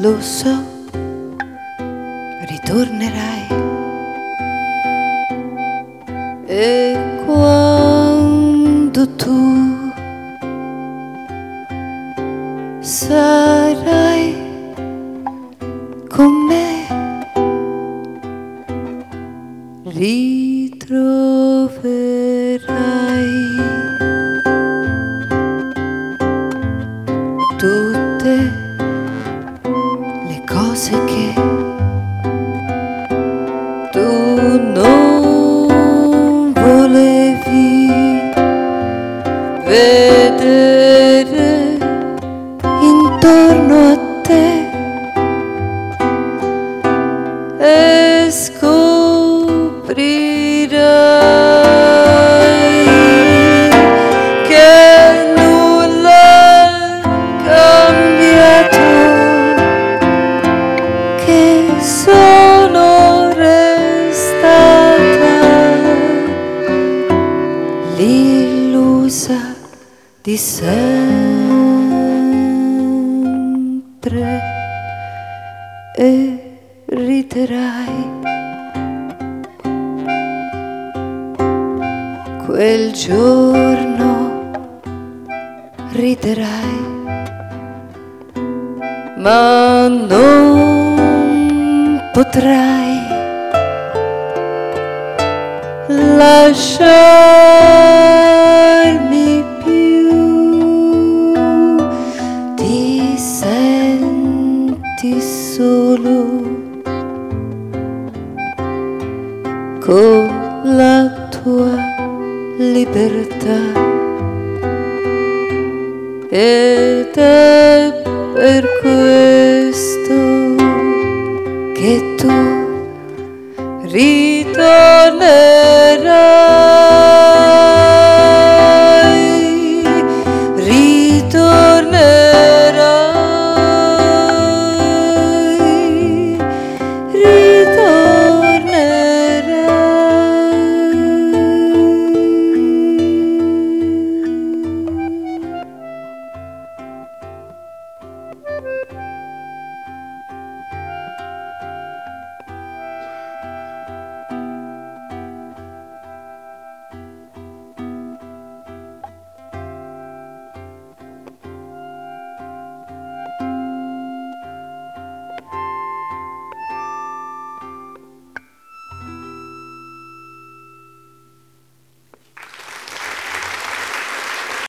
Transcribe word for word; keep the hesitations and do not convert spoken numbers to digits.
lo so, ritornerai. E quando tu sarai con me, ritroverai tutte le cose che tu non volevi vedere intorno a te, e scoprirai che nulla è cambiato, che sono restata l'illusa di sempre, e riderai quel giorno, riderai, ma non potrai lasciarmi più. Ti senti solo con la tua libertà, ed è per questo